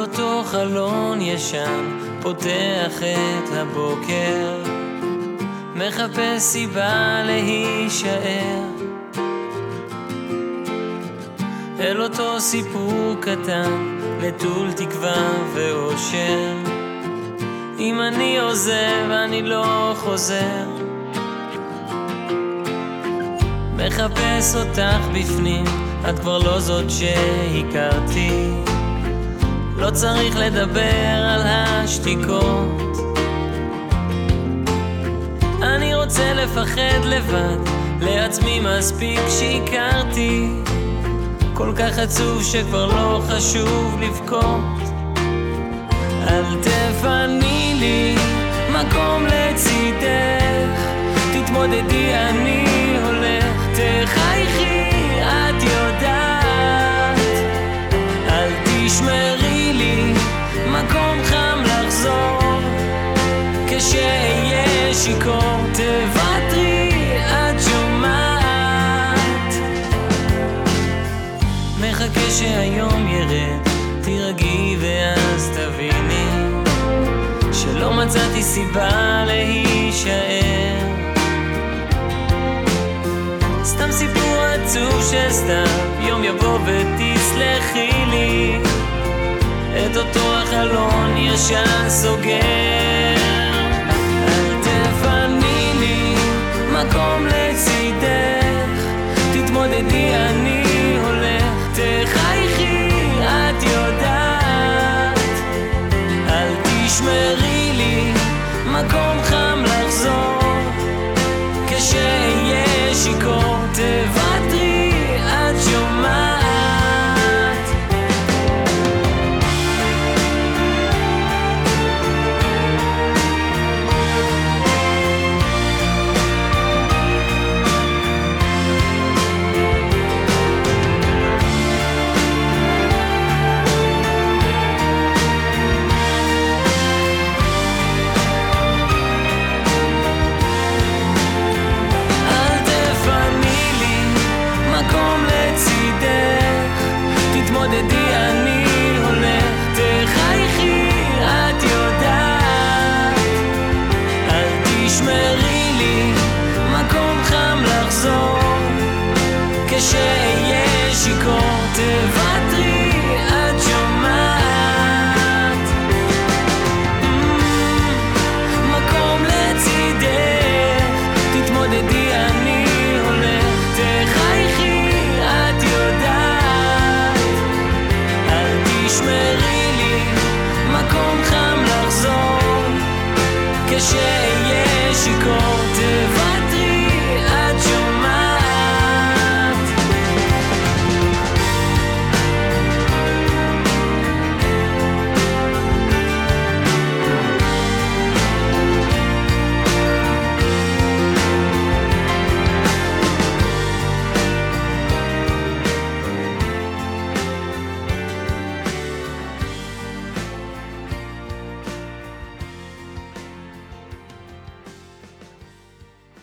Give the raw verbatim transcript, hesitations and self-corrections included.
אותו חלון ישן, פותח את הבוקר, מחפש סיבה להישאר, אל אותו סיפור קטן, נטול תקווה ואושר. אם אני עוזב, אני לא חוזר. מחפש אותך בפנים, את כבר לא זאת שהכרתי. לא צריך לדבר על השתיקות, אני רוצה לפחד לבד, לעצמי מספיק שהכרתי. כל כך עצוב שכבר לא חשוב לבכות. אל תפני לי מקום לצידך, תתמודדי אני הולך, תחייכי את יודעת. אל תשמרי לי מקום חם לחזור, כשאהיה שיכור תוותרי את שומעת. מחכה שהיום ירד, תירגעי ואז תביני שלא מצאתי סיבה להישאר. סתם סיפור עצוב שסתם יום יבוא ותסלחי לי, את אותו החלון ישן סוגר. אל תפני לי מקום לצידך, תתמודדי אני הולך, תחייכי את יודעת. אל תשמרי לי מקום חם לחזור, כשאהיה שיכור תוותרי את שומעת. תתמודדי אני הולך, תחייכי את יודעת. אל תשמרי לי מקום חם לחזור, כשאהיה שיכור תוותרי את שומעת. מקום לצידך, תתמודדי אני הולך, תחייכי את יודעת. תשמרי לי מקום חם לחזור, כשאהיה שיכור